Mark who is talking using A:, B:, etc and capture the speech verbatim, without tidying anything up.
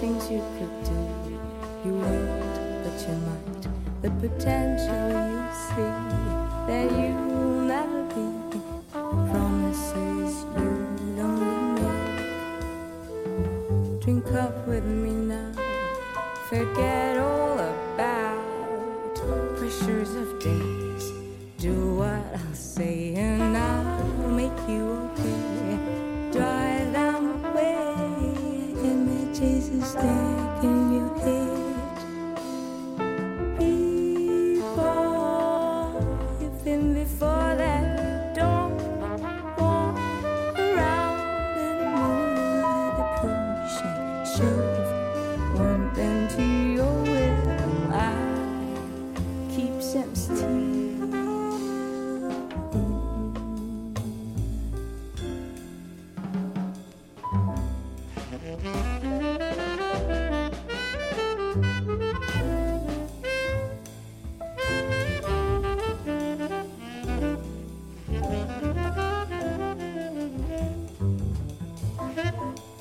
A: things you could do. You won't, but you might. The potential you see that you'll never be. Promises you don't make. Drink up with me now. Forget all about pressures of days. Do what I'll say and I'll make you okay. Drive down the way, images are stuck in your head. Before you've been before that, don't walk around anymore. The pushing, shove, one thing to your will. I keep some still. Thank you.